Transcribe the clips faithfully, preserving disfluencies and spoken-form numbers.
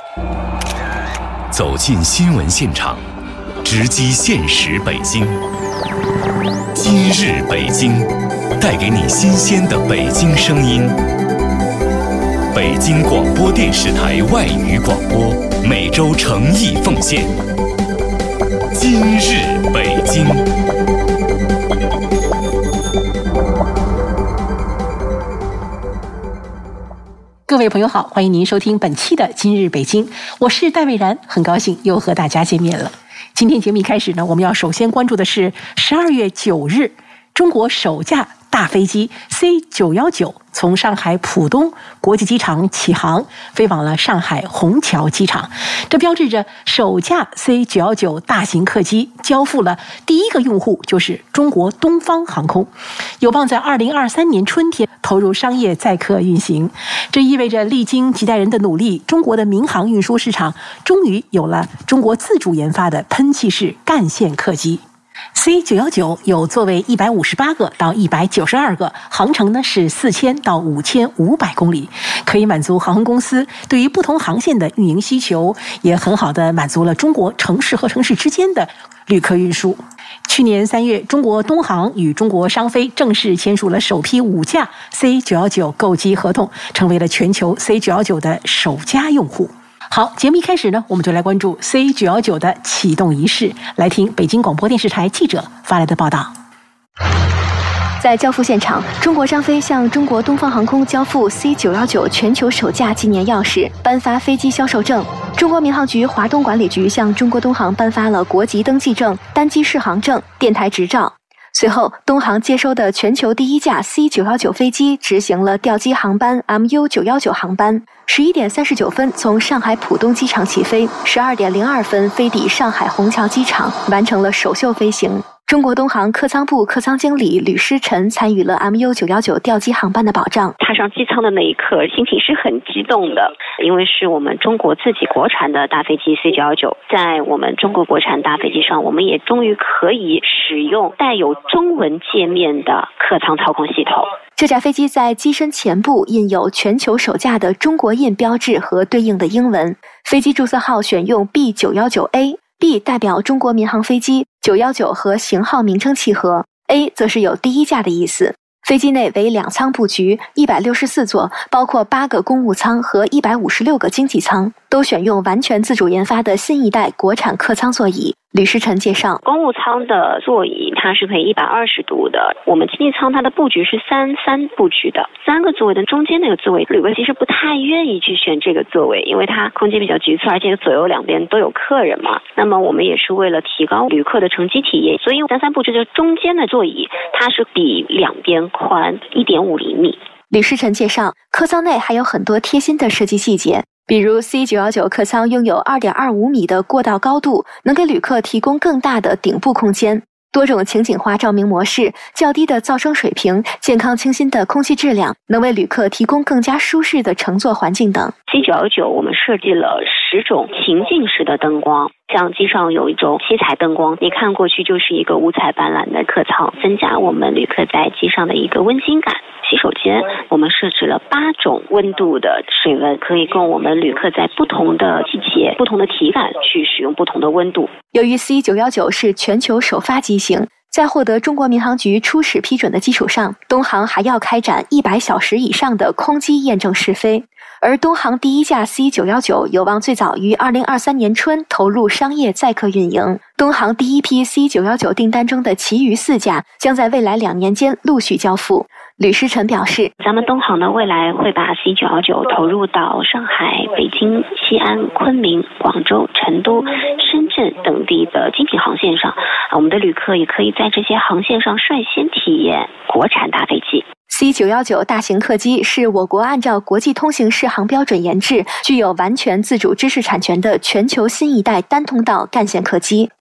走进新闻现场，直击现实北京。今日北京，带给你新鲜的北京声音。北京广播电视台外语广播，每周诚意奉献。今日北京。 各位朋友好，欢迎您收听本期的今日北京，我是戴蔚然，很高兴又和大家见面了。今天节目一开始呢，我们要首先关注的是十二月九日，中国首架大飞机 C 九一九从上海浦东国际机场起航，飞往了上海虹桥机场。这标志着首架 C 九一九大型客机交付了第一个用户，就是中国东方航空，有望在二零二三年春天投入商业载客运行。这意味着历经几代人的努力，中国的民航运输市场终于有了中国自主研发的喷气式干线客机。C 九一九有座位一百五十八个到一百九十二个，航程呢是四千到五千五百公里，可以满足航空公司对于不同航线的运营需求，也很好的满足了中国城市和城市之间的旅客运输。去年三月，中国东航与中国商飞正式签署了首批五架 C 九一九购机合同，成为了全球 C 九一九的首家用户。好，节目一开始呢，我们就来关注 C 九一九的启动仪式，来听北京广播电视台记者发来的报道。 在交付现场，中国商飞向中国东方航空交付 C 九一九全球首架纪念钥匙，颁发飞机销售证。中国民航局华东管理局向中国东航颁发了国籍登记证、单机适航证、电台执照。随后，东航接收的全球第一架 C 九一九飞机执行了调机航班 M U 九一九航班，十一点三十九分从上海浦东机场起飞，十二点零二分飞抵上海虹桥机场，完成了首秀飞行。中国东航客舱部客舱经理吕诗晨参与了 M U 九一九调机航班的保障。 踏上机舱的那一刻，心情是很激动的，因为是我们中国自己国产的大飞机 C 九一九，在我们中国国产大飞机上，我们也终于可以使用带有中文界面的客舱操控系统。 这架飞机在机身前部印有全球首架的中国印标志和对应的英文，飞机注册号选用 B 九一九 A。B 代表中国民航飞机，九一九和型号名称契合， A 则是有第一架的意思。飞机内为两舱布局，一百六十四座，包括八个公务舱和一百五十六个经济舱，都选用完全自主研发的新一代国产客舱座椅。吕诗晨介绍， 公务舱的座椅它是可以一百二十度的，我们经济舱它的布局是三三布局的，三个座位的中间那个座位，旅客其实不太愿意去选这个座位，因为它空间比较局促，而且左右两边都有客人嘛。那么我们也是为了提高旅客的乘机体验，所以三三布置的中间的座椅，它是比两边宽 一点五厘米。 吕诗晨介绍，客舱内还有很多贴心的设计细节，比如 C 九一九客舱拥有 二点二五米的过道高度，能给旅客提供更大的顶部空间，多种情景化照明模式，较低的噪声水平，健康清新的空气质量，能为旅客提供更加舒适的乘坐环境等。 C 九一九我们设计了十种情境式的灯光，像机上有一种七彩灯光，你看过去就是一个五彩斑斓的客舱，增加我们旅客在机上的一个温馨感。洗手间我们设置了八种温度的水温，可以供我们旅客在不同的季节、不同的体感去使用不同的温度。 由于 C 九一九是全球首发机型，在获得中国民航局初始批准的基础上，东航还要开展一百小时以上的空机验证试飞。而东航第一架 C 九一九有望最早于二零二三年春投入商业载客运营。东航第一批 C 九一九订单中的其余四架将在未来两年间陆续交付。吕诗晨表示， 咱们东航呢未来会把 C 九一九投入到上海、北京、西安、昆明、广州、成都、深圳等地的精品航线上，我们的旅客也可以在这些航线上率先体验国产大飞机。 C 九一九大型客机是我国按照国际通行适航标准研制、具有完全自主知识产权的全球新一代单通道干线客机。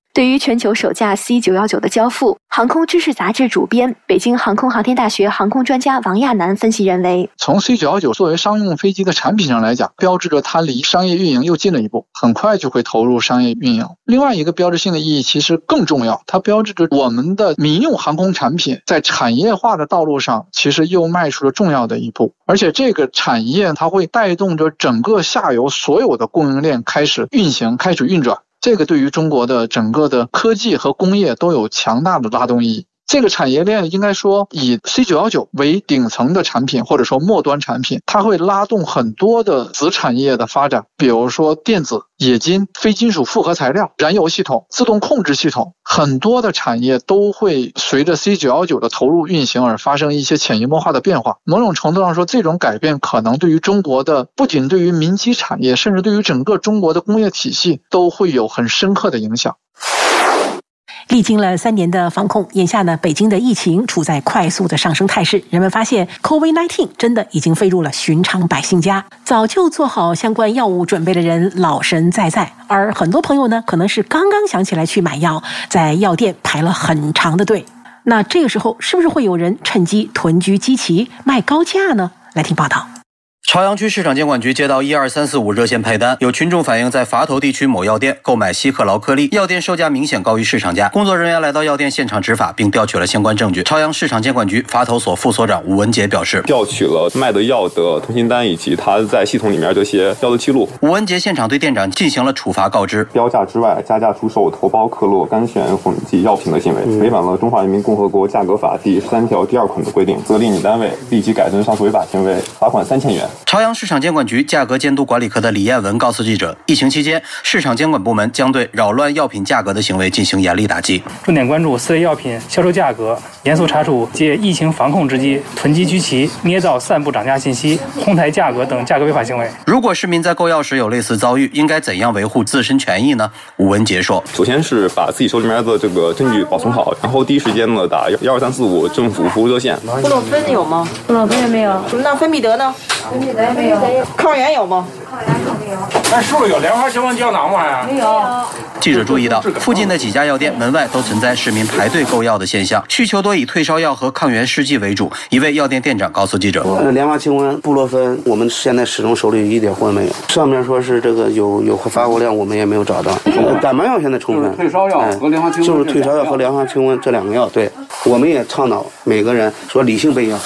对于全球首架 C 九一九 的交付，航空知识杂志主编、北京航空航天大学航空专家王亚楠分析认为， 从 C 九一九 作为商用飞机的产品上来讲，标志着它离商业运营又近了一步，很快就会投入商业运营。另外一个标志性的意义其实更重要，它标志着我们的民用航空产品在产业化的道路上其实又迈出了重要的一步，而且这个产业它会带动着整个下游所有的供应链开始运行、开始运转。这个对于中国的整个的科技和工业都有强大的拉动意义。这个产业链应该说以 C 九一九 为顶层的产品或者说末端产品，它会拉动很多的子产业的发展，比如说电子、冶金、非金属复合材料、燃油系统、自动控制系统，很多的产业都会随着 C 九一九 的投入运行而发生一些潜移默化的变化。某种程度上说，这种改变可能对于中国的不仅对于民机产业，甚至对于整个中国的工业体系都会有很深刻的影响。 历经了三年的防控，眼下呢，北京的疫情处在快速的上升态势。人们发现 COVID 十九 真的已经飞入了寻常百姓家，早就做好相关药物准备的人老神在在，而很多朋友呢，可能是刚刚想起来去买药，在药店排了很长的队。那这个时候，是不是会有人趁机囤居机器卖高价呢？来听报道。 朝阳区市场监管局接到一二三四五热线派单，有群众反映在垡头地区某药店购买西克劳颗粒，药店售价明显高于市场价。工作人员来到药店现场执法，并调取了相关证据。朝阳市场监管局垡头所副所长吴文杰表示， 调取了卖的药的通信单以及他在系统里面这些药的记录。 吴文杰现场对店长进行了处罚告知， 标价之外加价出售头孢克洛干癣混剂药品的行为，违反了中华人民共和国价格法第十三条第二款的规定，责令你单位立即改正上述违法行为，罚款三千元。 朝阳市场监管局价格监督管理科的李艳文告诉记者，疫情期间，市场监管部门将对扰乱药品价格的行为进行严厉打击， 重点关注四类药品销售价格，严肃查处借疫情防控之机囤积居奇、捏造、散布涨价信息、哄抬价格等价格违法行为。 如果市民在购药时有类似遭遇，应该怎样维护自身权益呢？吴文杰说， 首先是把自己手里面的这个证据保存好，然后第一时间呢打幺二三四五政府服务热线。 布洛芬有吗？ 布洛芬也没有。 那芬必得呢？ 芬必得也没有。 抗原有吗？ 抗原都没有。 那是不是有莲花清瘟胶囊吗？ 没有。 记者注意到，附近的几家药店门外都存在市民排队购药的现象，需求多以退烧药和抗原试剂为主。一位药店店长告诉记者， 莲花清瘟、布洛芬，我们现在始终手里一点货没有。上面说是这个有有发货量，我们也没有找到。感冒药现在充分， 退烧药和莲花清瘟， 就是退烧药和莲花清瘟这两个药。对，我们也倡导每个人说理性备药。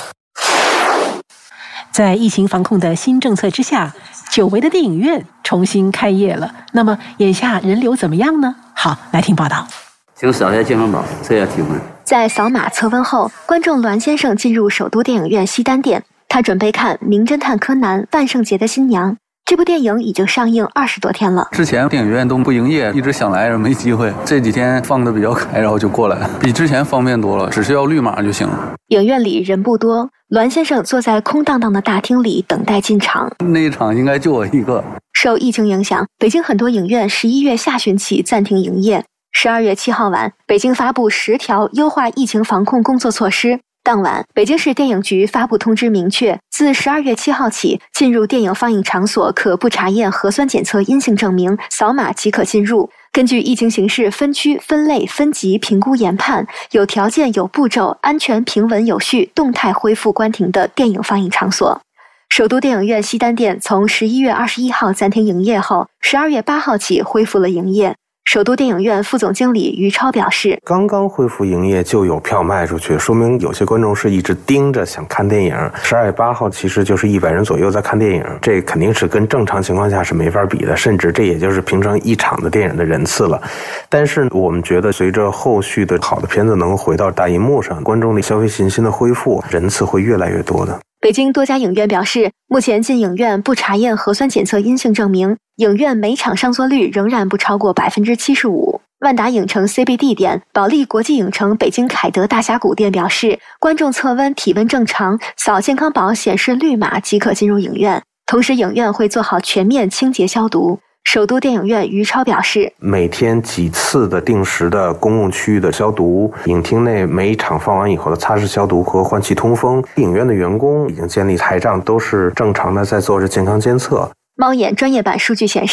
在疫情防控的新政策之下，久违的电影院重新开业了。那么眼下人流怎么样呢？好，来听报道。 请扫一下健康宝，测一下体温。 在扫码测温后，观众栾先生进入首都电影院西单店，他准备看《名侦探柯南：万圣节的新娘》。这部电影已经上映二十多天了。 之前电影院都不营业，一直想来没机会。这几天放的比较开，然后就过来了，比之前方便多了，只需要绿码就行了。 影院里人不多，栾先生坐在空荡荡的大厅里等待进场。 那一场应该就我一个。 受疫情影响，北京很多影院十一月下旬起暂停营业。十二月七号晚，北京发布十条优化疫情防控工作措施。当晚，北京市电影局发布通知，明确自十二月七号起，进入电影放映场所可不查验核酸检测阴性证明，扫码即可进入。根据疫情形势分区、分类、分级评估研判，有条件、有步骤、安全、平稳、有序、动态恢复关停的电影放映场所。首都电影院西单店从十一月二十一号暂停营业后，十二月八号起恢复了营业。首都电影院副总经理于超表示， 刚刚恢复营业就有票卖出去，说明有些观众是一直盯着想看电影。十二月八号其实就是一百人左右在看电影，这肯定是跟正常情况下是没法比的，甚至这也就是平常一场的电影的人次了。但是我们觉得随着后续的好的片子能够回到大荧幕上，观众的消费信心的恢复，人次会越来越多的。 北京多家影院表示，目前进影院不查验核酸检测阴性证明，影院每场上座率仍然不超过百分之七十五。万达影城 C B D 店、保利国际影城北京凯德大峡谷店表示，观众测温体温正常，扫健康宝显示绿码即可进入影院。同时，影院会做好全面清洁消毒。首都电影院于超表示， 每天几次的定时的公共区域的消毒，影厅内每一场放完以后的擦拭消毒和换气通风，影院的员工已经建立台账，都是正常的在做着健康监测。 猫眼专业版数据显示，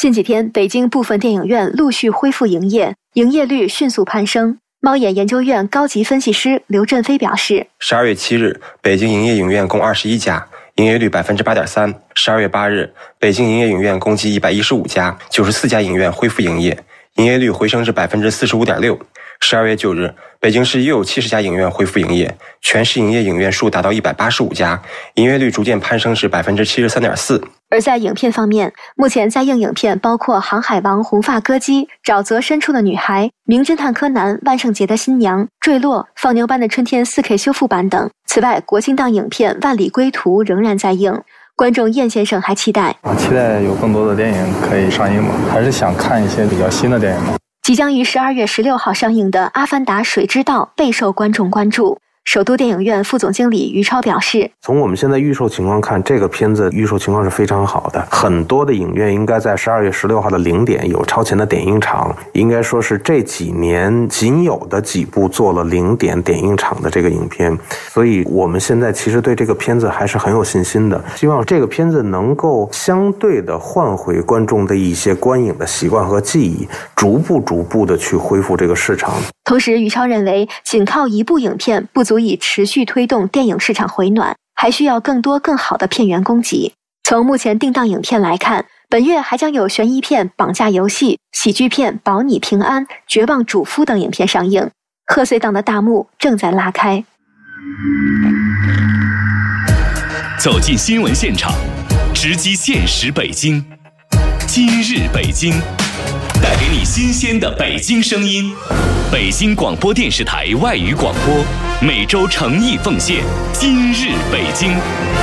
近几天，北京部分电影院陆续恢复营业，营业率迅速攀升。猫眼研究院高级分析师刘振飞表示， 十二月七日，北京营业影院共二十一家，营业率百分之八点三。十二月八日，北京营业影院共计一百一十五家，九十四家影院恢复营业，营业率回升至百分之四十五点六。十二月九日，北京市又有七十家影院恢复营业，全市营业影院数达到一百八十五家，营业率逐渐攀升至百分之七十三点四。 而在影片方面，目前在映影片包括《航海王》红发歌姬、沼泽深处的女孩、名侦探柯南、万圣节的新娘、坠落、放牛班的春天 四K 修复版等。此外，国庆档影片《万里归途》仍然在映。观众燕先生还期待， 我期待有更多的电影可以上映嘛，还是想看一些比较新的电影嘛。 即将于十二月十六号上映的《阿凡达：水之道》备受观众关注。首都电影院副总经理于超表示， 从我们现在预售情况看，这个片子预售情况是非常好的，很多的影院应该在十二月十六号的零点有超前的点映场，应该说是这几年仅有的几部做了零点点映场的这个影片，所以我们现在其实对这个片子还是很有信心的，希望这个片子能够相对的换回观众的一些观影的习惯和记忆，逐步逐步的去恢复这个市场。 同时，于超认为，仅靠一部影片不足以持续推动电影市场回暖，还需要更多更好的片源供给。从目前定档影片来看，本月还将有悬疑片《绑架游戏》、喜剧片《保你平安》、《绝望主夫》等影片上映。贺岁档的大幕正在拉开。 走进新闻现场，直击现实北京。今日北京，带给你新鲜的北京声音。北京广播电视台外语广播，每周诚意奉献。今日北京，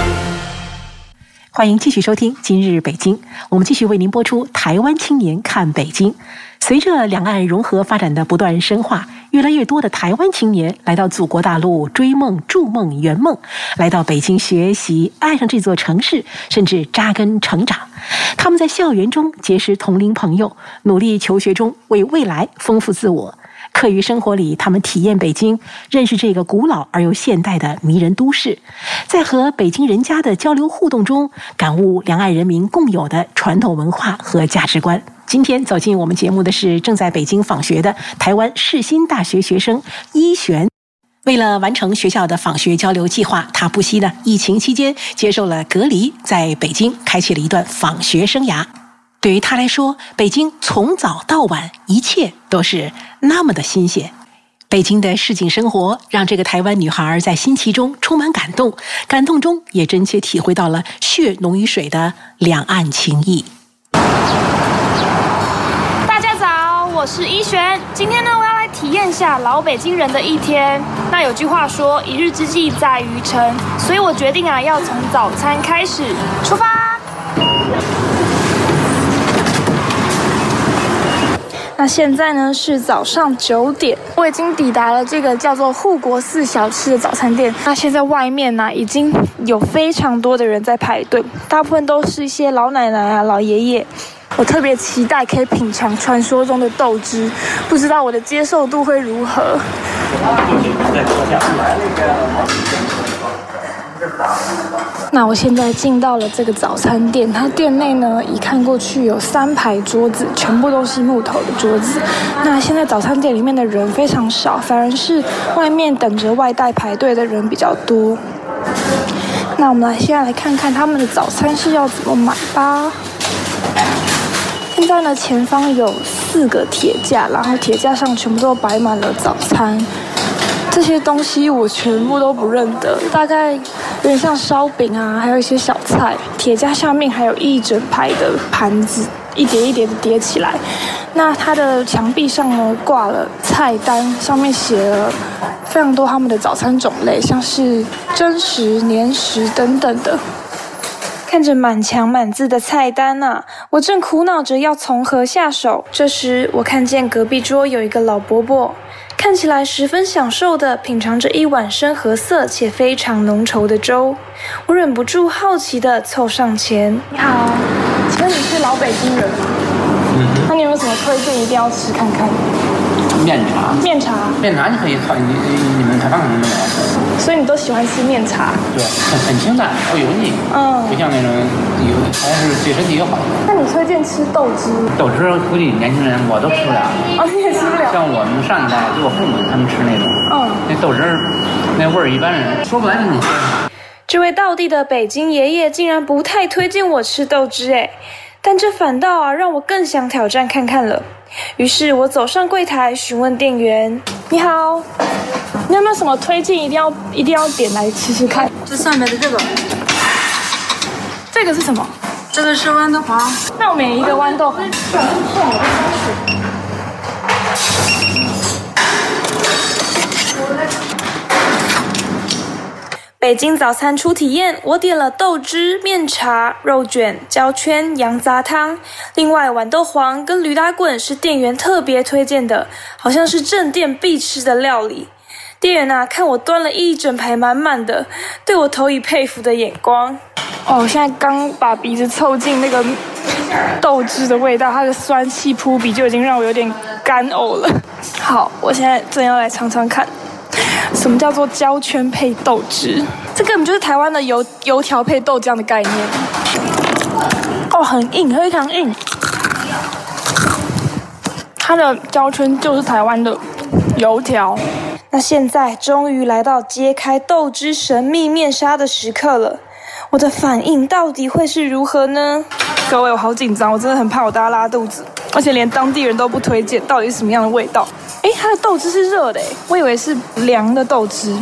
欢迎继续收听《今日北京》，我们继续为您播出《台湾青年看北京》。随着两岸融合发展的不断深化，越来越多的台湾青年来到祖国大陆追梦、筑梦、圆梦，来到北京学习，爱上这座城市，甚至扎根成长。他们在校园中结识同龄朋友，努力求学中为未来丰富自我。课余生活里，他们体验北京，认识这个古老而又现代的迷人都市，在和北京人家的交流互动中，感悟两岸人民共有的传统文化和价值观。今天走进我们节目的是正在北京访学的台湾世新大学学生一璇。为了完成学校的访学交流计划，他不惜呢疫情期间接受了隔离，在北京开启了一段访学生涯。对于他来说，北京从早到晚一切都是那么的新鲜。北京的市井生活让这个台湾女孩在新奇中充满感动，感动中也真切体会到了血浓于水的两岸情谊。 大家早，我是一璇。今天呢，我要来体验一下老北京人的一天。那有句话说，一日之计在于晨，所以我决定啊，要从早餐开始出发。那现在呢是早上九点，我已经抵达了这个叫做护国寺小吃的早餐店。那现在外面呢、啊、已经有非常多的人在排队，大部分都是一些老奶奶啊、老爷爷。我特别期待可以品尝传说中的豆汁，不知道我的接受度会如何。那我现在进到了这个早餐店，它店内呢一看过去有三排桌子，全部都是木头的桌子。那现在早餐店里面的人非常少，反而是外面等着外带排队的人比较多。那我们来现在来看看他们的早餐是要怎么买吧。现在呢，前方有四个铁架，然后铁架上全部都摆满了早餐。这些东西我全部都不认得，大概有点像烧饼啊，还有一些小菜。铁架下面还有一整排的盘子，一叠一叠的叠起来。那它的墙壁上呢挂了菜单，上面写了非常多他们的早餐种类，像是蒸食、年食等等的。看着满墙满字的菜单啊，我正苦恼着要从何下手。这时，我看见隔壁桌有一个老伯伯，看起来十分享受地品尝着一碗深褐色且非常浓稠的粥。我忍不住好奇地凑上前：“你好，请问你是老北京人吗？嗯，那你有没有什么推荐一定要吃看看？” 面茶。 面茶。 面茶你可以炒，你你们台湾可能没有。 所以你都喜欢吃面茶？ 对，很很清淡，不油腻。嗯。不像那种油，还是对身体有好。 那你推荐吃豆汁？ 豆汁估计年轻人我都吃不了。 哦，你也吃不了。 像我们上一代，就我父母他们吃那种。嗯。那豆汁那味儿，一般人说不来那种。 这位道地的北京爷爷竟然不太推荐我吃豆汁哎，但这反倒啊让我更想挑战看看了。于是我走上柜台询问店员：“你好，你有没有什么推荐一定要一定要点来吃吃看？” 这上面的这个， 这个是什么？ 这个是豌豆黄。 那我每一个豌豆黄。北京早餐初体验，我点了豆汁、面茶、肉卷、焦圈、羊杂汤，另外豌豆黄跟驴打滚是店员特别推荐的，好像是正店必吃的料理。店员啊，看我端了一整排满满的，对我投以佩服的眼光。哦，我现在刚把鼻子凑近那个豆汁的味道，它的酸气扑鼻就已经让我有点干呕了。好，我现在正要来尝尝看。什么叫做焦圈配豆汁？这根本就是台湾的油油条配豆浆的概念。哦，很硬，非常硬。它的焦圈就是台湾的油条。那现在终于来到揭开豆汁神秘面纱的时刻了，我的反应到底会是如何呢？各位，我好紧张，我真的很怕我大家拉肚子，而且连当地人都不推荐，到底是什么样的味道？哎，它的豆汁是热的，我以为是凉的豆汁。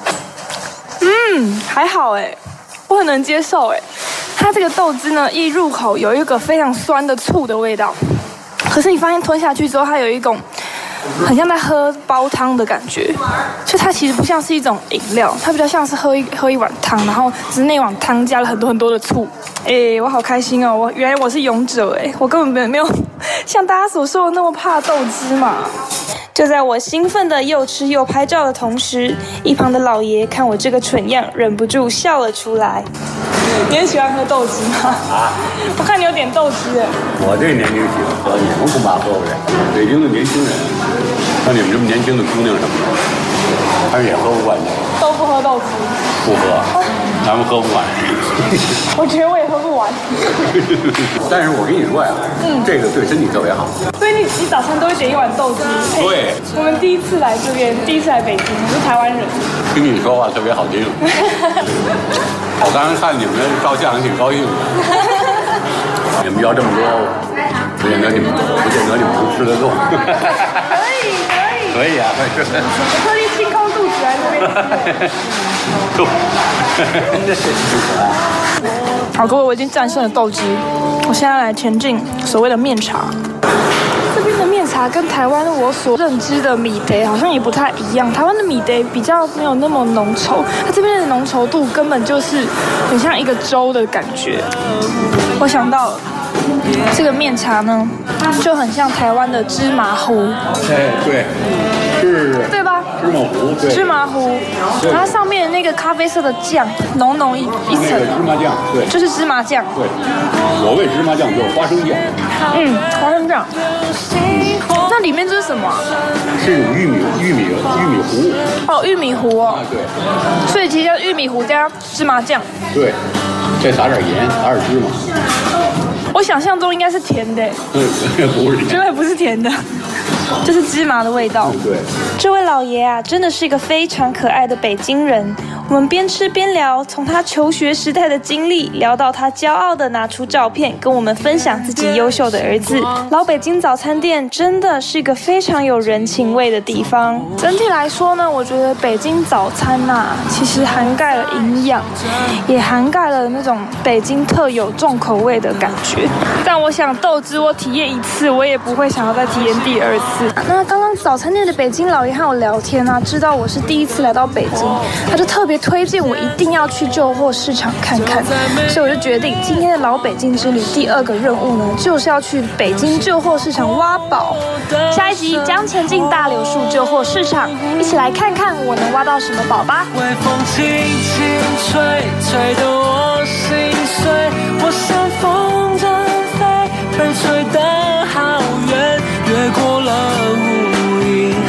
嗯，还好哎，我很能接受哎。它这个豆汁呢，一入口有一个非常酸的醋的味道，可是你发现吞下去之后，它有一种很像在喝煲汤的感觉，就它其实不像是一种饮料，它比较像是喝一喝一碗汤，然后只是那碗汤加了很多很多的醋。哎，我好开心哦！我原来我是勇者哎，我根本没有像大家所说的那么怕豆汁嘛。就在我兴奋的又吃又拍照的同时，一旁的老爷看我这个蠢样，忍不住笑了出来。你很喜欢喝豆汁吗？啊！我看你有点豆汁哎。 我这年龄喜欢喝，你们恐怕喝不了。北京的年轻人，像你们这么年轻的姑娘什么的，他们也喝不惯的。 都不喝豆汁？ 不喝，咱们喝不完。 我觉得我也喝不完。 但是我跟你说呀，嗯，这个对身体特别好。 所以你你早餐都会点一碗豆汁？ 对。 我们第一次来这边，第一次来北京，我是台湾人。 听你说话特别好听。我刚刚看你们照相还挺高兴的。你们要这么多，不见得你们不见得你们能吃得动。 可以可以。 可以啊，可以。 我特地清空肚子来这边吃。 够。这是挺可爱。 好，各位，我已经战胜了豆汁，我现在来前进所谓的面茶。这边的面茶跟台湾我所认知的米茶好像也不太一样，台湾的米茶比较没有那么浓稠，它这边的浓稠度根本就是很像一个粥的感觉。我想到了这个面茶呢，就很像台湾的芝麻糊。 哎，对，是， 对吧？ 芝麻糊，对， 芝麻糊，然后上面那个咖啡色的酱，浓浓一一层， 芝麻酱，对， 就是芝麻酱。 对，所谓芝麻酱就是花生酱。 嗯，花生酱。那里面这是什么啊？ 是一种玉米玉米玉米糊。 哦，玉米糊哦。 啊，对。 所以其实叫玉米糊加芝麻酱。 对，再撒点盐，撒点芝麻。 我想象中应该是甜的。 嗯，不是甜。 绝对不是甜的。就是芝麻的味道。 对， 这位老爷啊，真的是一个非常可爱的北京人。我们边吃边聊，从他求学时代的经历聊到他骄傲的拿出照片跟我们分享自己优秀的儿子。老北京早餐店真的是一个非常有人情味的地方。整体来说呢，我觉得北京早餐呐、啊，其实涵盖了营养，也涵盖了那种北京特有重口味的感觉。但我想豆汁我体验一次，我也不会想要再体验第二次。那刚刚早餐店的北京老爷和我聊天啊，知道我是第一次来到北京，他就特别推荐我一定要去旧货市场看看，所以我就决定今天的老北京之旅第二个任务呢，就是要去北京旧货市场挖宝。下一集将前进大柳树旧货市场，一起来看看我能挖到什么宝吧。微风轻轻吹，吹得我心碎，我像风筝飞，被吹得好远，越过了乌云。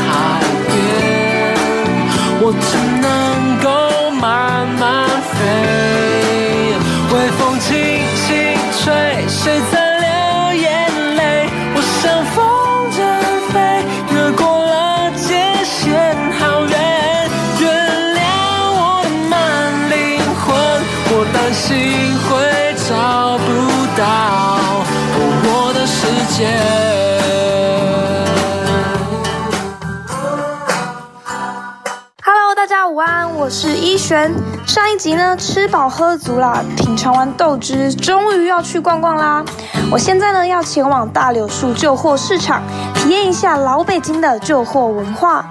谁在流眼泪？我像风筝飞，越过了界限，好远。原谅我的慢灵魂，我担心会找不到我的世界。 大家午安，我是依璇。上一集呢，吃饱喝足啦，品尝完豆汁，终于要去逛逛啦。我现在呢，要前往大柳树旧货市场，体验一下老北京的旧货文化。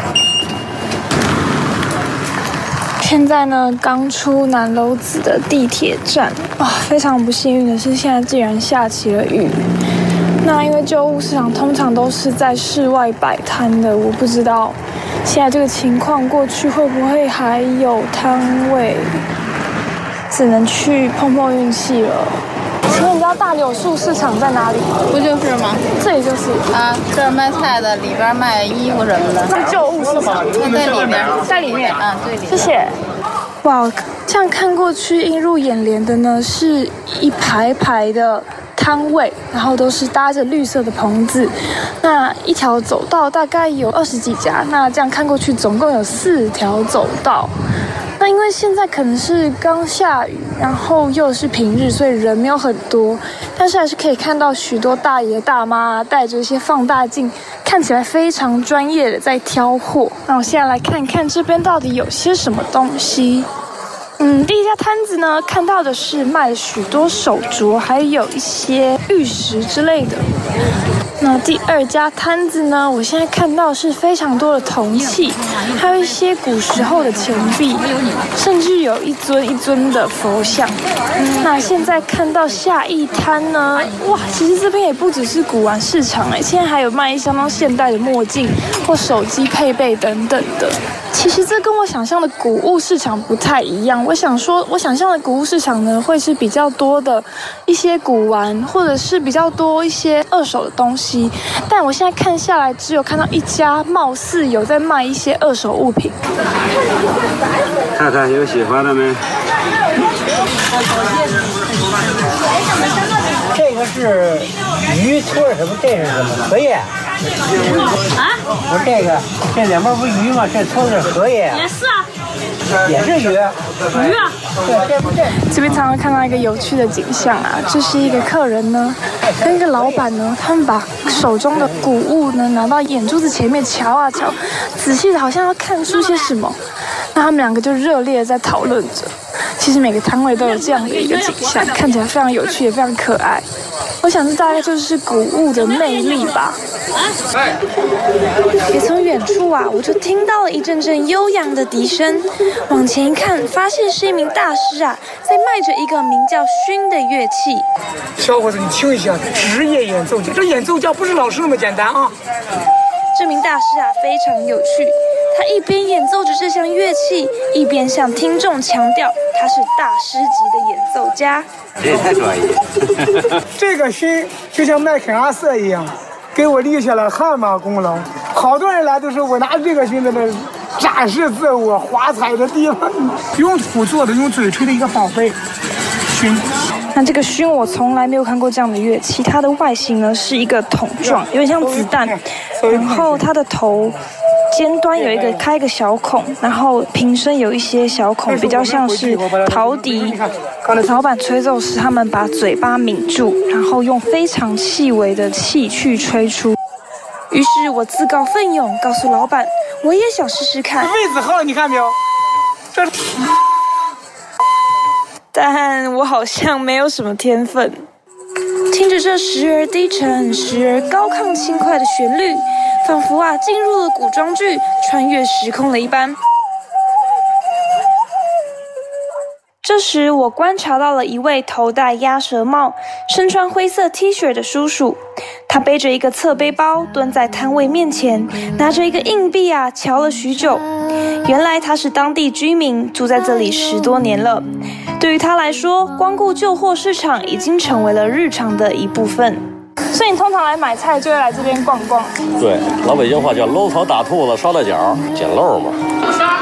现在呢，刚出南楼子的地铁站，哇，非常不幸运的是，现在竟然下起了雨。那因为旧物市场通常都是在室外摆摊的，我不知道现在这个情况过去会不会还有摊位，只能去碰碰运气了。请问你知道大柳树市场在哪里？ 不就是吗？ 这里就是啊，这儿卖菜的，里边卖衣服什么的。 是旧物市场， 在里面， 在里面啊，对里面。 谢谢。哇，这样看过去，映入眼帘的呢是一排排的摊位，然后都是搭着绿色的棚子，那一条走道大概有二十几家，那这样看过去总共有四条走道。那因为现在可能是刚下雨，然后又是平日，所以人没有很多，但是还是可以看到许多大爷大妈带着一些放大镜，看起来非常专业的在挑货。那我现在来看看这边到底有些什么东西。嗯，第一家摊子呢，看到的是卖了许多手镯，还有一些玉石之类的。那第二家摊子呢，我现在看到是非常多的铜器，还有一些古时候的钱币，甚至有一尊一尊的佛像。那现在看到下一摊呢，哇，其实这边也不只是古玩市场哎，现在还有卖相当现代的墨镜或手机配备等等的。其实这跟我想象的古物市场不太一样。我想说，我想象的古物市场呢，会是比较多的一些古玩，或者是比较多一些二手的东西。但我现在看下来，只有看到一家，貌似有在卖一些二手物品。 看看有喜欢的没？ 这个是鱼托什么？这是什么？荷叶。啊？不是这个，这两边不是鱼吗？这托的是荷叶。 也是啊。 也是鱼。鱼啊。对，这不这。 这边常常看到一个有趣的景象啊，这是一个客人呢，跟一个老板呢，他们把手中的古物呢拿到眼珠子前面瞧啊瞧，仔细的好像要看出些什么。那他们两个就热烈的在讨论着。其实每个摊位都有这样的一个景象，看起来非常有趣，也非常可爱。我想这大概就是古物的魅力吧。也从远处啊，我就听到了一阵阵悠扬的笛声。往前一看，发现是一名大师啊，在卖着一个名叫埙的乐器。 小伙子，你听一下，职业演奏家，这演奏家不是老师那么简单啊。 这名大师啊，非常有趣。他一边演奏着这项乐器，一边向听众强调他是大师级的演奏家。 这也太专业。 这个埙就像麦肯阿瑟一样，给我立下了汗马功劳。好多人来都说我拿这个埙在那展示自我、华彩的地方，用土做的，用嘴吹的一个宝贝埙。 那这个埙我从来没有看过这样的乐器，它的外形呢是一个筒状，有点像子弹，然后它的头尖端有一个开一个小孔，然后瓶身有一些小孔，比较像是陶笛。老板吹奏时，他们把嘴巴抿住，然后用非常细微的气去吹出。于是我自告奋勇，告诉老板，我也想试试看。 位子号你看没有？这。 但我好像没有什么天分。听着这时而低沉、时而高亢轻快的旋律，仿佛啊进入了古装剧，穿越时空了一般。这时我观察到了一位头戴鸭舌帽、身穿灰色 T 恤的叔叔，他背着一个侧背包，蹲在摊位面前，拿着一个硬币啊瞧了许久。原来他是当地居民，住在这里十多年了。对于他来说，光顾旧货市场已经成为了日常的一部分。所以你通常来买菜就会来这边逛逛。 对，老北京话叫搂草打兔子捎带脚，捡漏嘛。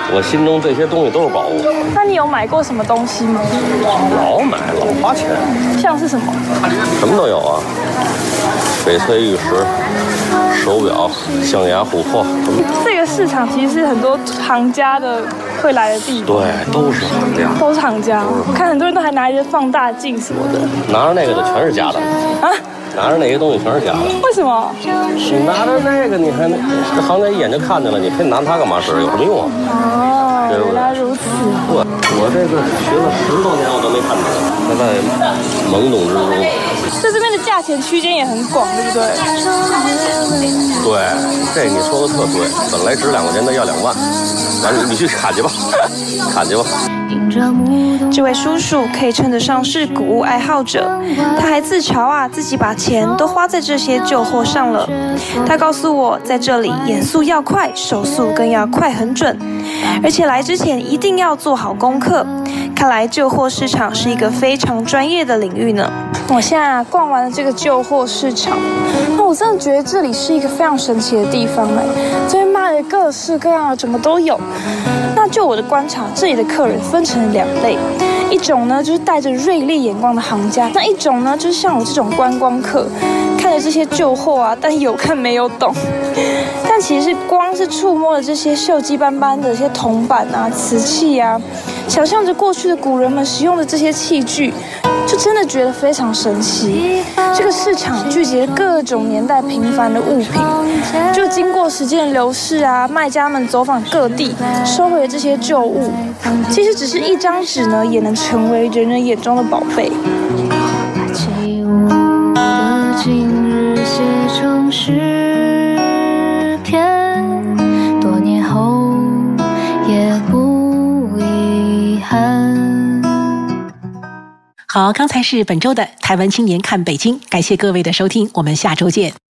我心中这些东西都是宝物。 那你有买过什么东西吗？ 老买老花钱。 像是什么？ 什么都有啊，翡翠玉石、手表、象牙琥珀。 这个市场其实是很多行家的会来的地方。 对，都是行家。 都是行家。我看很多人都还拿一些放大镜什么的。 拿着那个的全是假的。啊？拿着那些东西全是假的。 为什么？ 你拿着那个，你还这行家一眼就看见了，你非拿它干嘛使？有什么用啊？ 哦，原来如此。 对，我这个学了十多年，我都没看见，还在懵懂之中。 在这边的价钱区间也很广，对不对？ 对，这你说的特对。本来值两块钱的要两万，完了你去砍去吧，砍去吧。 这位叔叔可以称得上是古物爱好者，他还自嘲啊，自己把钱都花在这些旧货上了。他告诉我，在这里眼速要快，手速更要快很准，而且来之前一定要做好功课。看来旧货市场是一个非常专业的领域呢。 我现在逛完了这个旧货市场，那我真的觉得这里是一个非常神奇的地方哎，这边卖的各式各样的什么都有。那就我的观察，这里的客人分成了两类，一种呢就是带着锐利眼光的行家，那一种呢就是像我这种观光客，看着这些旧货啊，但有看没有懂。但其实光是触摸了这些锈迹斑斑的这些铜板啊、瓷器啊，想象着过去的古人们使用的这些器具，就真的觉得非常神奇。这个市场聚集了各种年代平凡的物品，就经过时间的流逝啊，卖家们走访各地，收回了这些旧物。其实只是一张纸呢，也能成为人人眼中的宝贝。起舞的今日写成诗篇，多年后也不遗憾。 好，刚才是本周的台湾青年看北京，感谢各位的收听，我们下周见。